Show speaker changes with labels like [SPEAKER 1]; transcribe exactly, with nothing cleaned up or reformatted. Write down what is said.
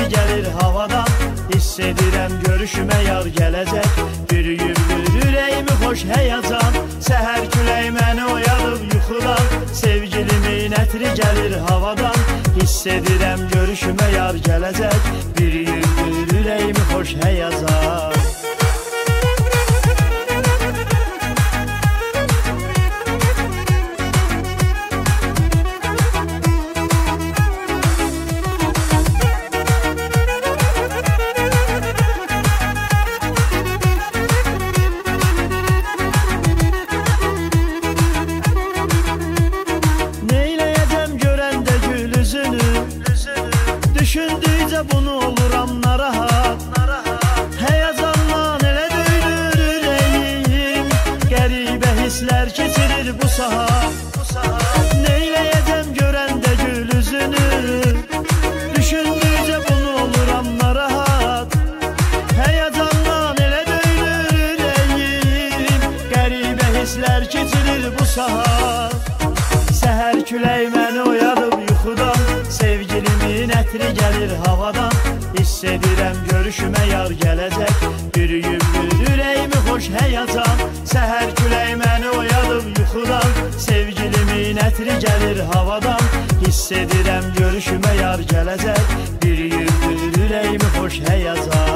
[SPEAKER 1] gəlir havadan. Hiss edirəm görüşümə yar gələcək. Bürüyürdür ürəyimi xoş həyəcan. Səhər külək məni oyadıb yuxudan. Sevgilimin ətri gəlir havadan. Hiss edirəm görüşümə yar gələcək. Bürüyürdür ürəyimi xoş həyəcan. Düşündükcə bunu oluram narahat. Həyəcandan elə döyünür ürəyim. Qəribə hisslər keçirir bu saat. Neyləyəcəm görəndə gül üzünü. Düşündükcə bunu oluram narahat. Həyəcandan elə döyünür ürəyim. Qəribə hisslər keçirir bu saat. Səhər külək məni oyadıb yuxudan. Sevgilimin ətri gəlir havadan. Hiss edirəm görüşümə yar gələcək. Bürüyürdür ürəyimi xoş həyəcan. Səhər külək məni oyadıb yuxudan. Sevgilimin ətri gəlir havadan. Hiss edirəm görüşümə yar gələcək. Bürüyürdür ürəyimi xoş həyəcan.